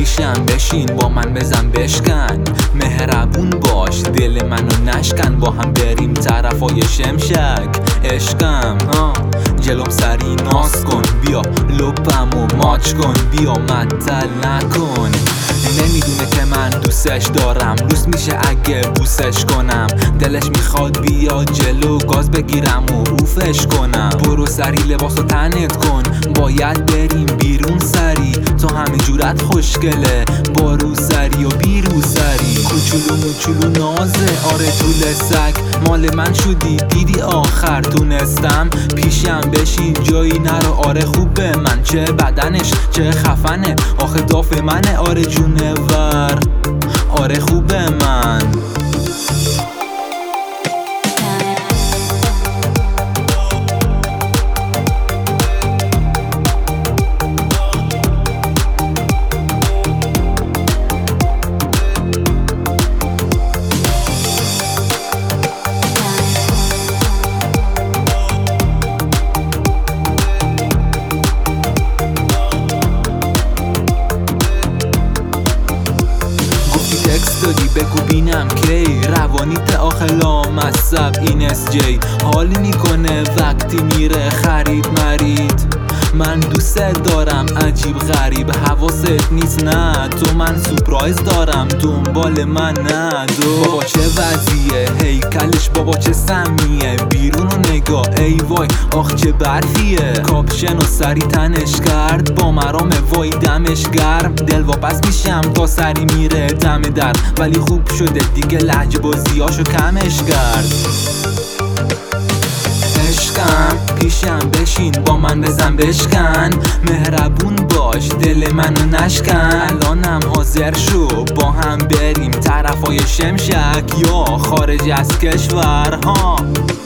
پیشم بشین با من بزن بشکن، مهربون باش دل منو نشکن، با هم بریم طرفای شمشک. عشقم جلوم سری ناز کن، بیا لبمو ماچ کن، بیا معطل نکن. نمیدونه که من دوستش دارم، دوست میشه اگه بوسش کنم، دلش میخواد بیا جلو گاز بگیرم و اوفش کنم. برو سری لباسو تنت کن، باید بریم بیرون سری، تو همه جورت خوشگله، با رو سری و بیرو سری. کوچولو موچولو نازه، آره طول سگ مال من شدی، دیدی آخر تونستم پیشم بشین جایی نرو. آره خوبه من، چه بدنش چه خفنه، آخه داف منه، آره جونور، آره خوبه من. دادی بگو بینم کی، روانیت آخه لامصب این SJ حال میکنه وقتی میره خرید مرید. من دوست دارم عجیب غریب، حواست نیست نه تو، من سورپرایز دارم دنبال من ندو. بابا چه وضعیه هیکلش، بابا چه سمیه، بیرون و نگاه ای وای آخ چه برفیه. کاپشن و سری تنش کرد با مرام وای دمش گرم، دل واپس میشم تا سری میره دم در، ولی خوب شده دیگه لهجه بازیاشو کمش کرد. عشقم پیشم بشین با من بزن بشکن، مهربون باش دل منو نشکن. الانم حاضر شو با هم بریم طرفای شمشک یا خارج از کشور ها.